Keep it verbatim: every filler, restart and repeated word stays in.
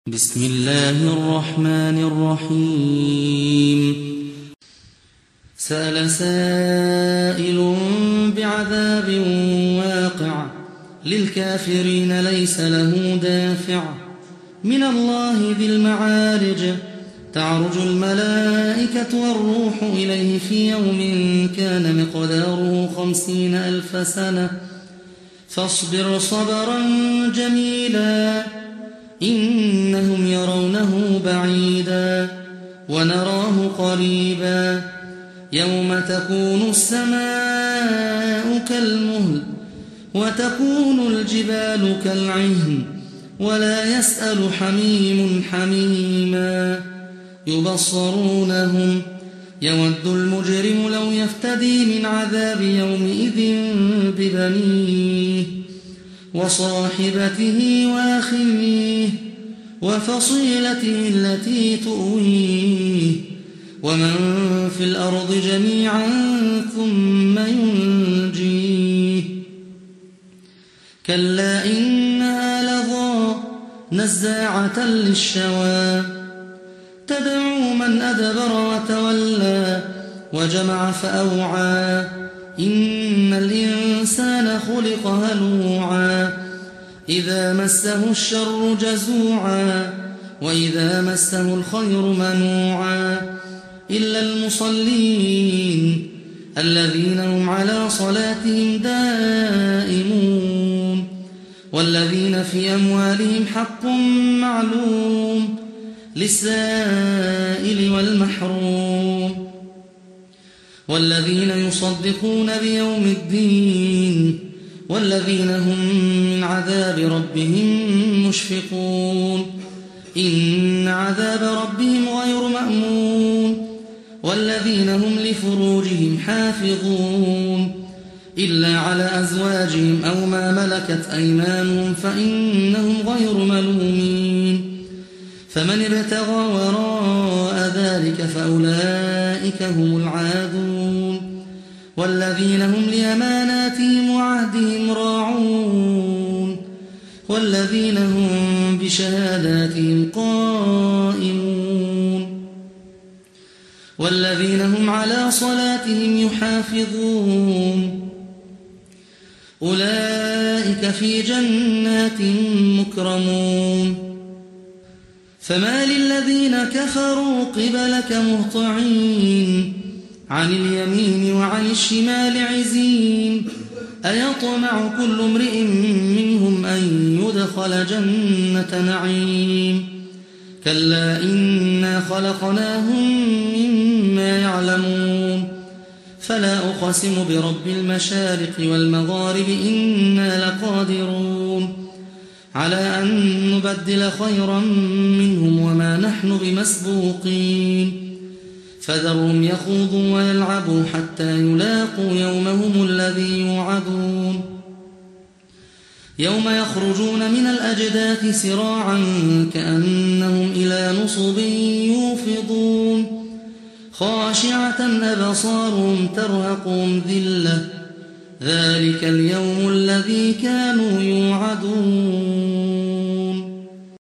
بسم الله الرحمن الرحيم سأل سائل بعذاب واقع للكافرين ليس له دافع من الله ذي المعارج تعرج الملائكة والروح إليه في يوم كان مقداره خمسين ألف سنة فاصبر صبرا جميلا إنهم يرونه بعيدا ونراه قريبا يوم تكون السماء كالمهل وتكون الجبال كالعهن ولا يسأل حميم حميما يبصرونهم يود المجرم لو يفتدي من عذاب يومئذ ببنيه وصاحبته وأخيه وفصيلته التي تؤويه ومن في الأرض جميعا ثم ينجيه كلا إنها لظى نزاعة للشوى تدعو من أدبر وتولى وجمع فأوعى إن الإنسان خلق هلوعا إذا مسه الشر جزوعا وإذا مسه الخير منوعا إلا المصلين الذين هم على صلاتهم دائمون والذين في أموالهم حق معلوم للسائل والمحروم والذين يصدقون بيوم الدين والذين هم من عذاب ربهم مشفقون إن عذاب ربهم غير مأمون والذين هم لفروجهم حافظون إلا على أزواجهم أو ما ملكت أيمانهم فإنهم غير ملومين فمن ابتغى وراء ذلك فأولئك هم العادون والذين هم لأماناتهم وعهدهم راعون والذين هم بشهاداتهم قائمون والذين هم على صلاتهم يحافظون أولئك في جنات مكرمون فما للذين كفروا قبلك مهطعين عن اليمين وعن الشمال عزين أيطمع كل امرئ منهم أن يدخل جنة نعيم كلا إنا خلقناهم مما يعلمون فلا أقسم برب المشارق والمغارب إنا لقادرون على أن نبدل خيرا منهم وما نحن بمسبوقين فذرهم يخوضوا ويلعبوا حتى يلاقوا يومهم الذي يوعدون يوم يخرجون من الأجداث سراعا كأنهم إلى نصب يوفضون خاشعة أبصارهم ترهقهم ذلة ذلك اليوم الذي كانوا يوعدون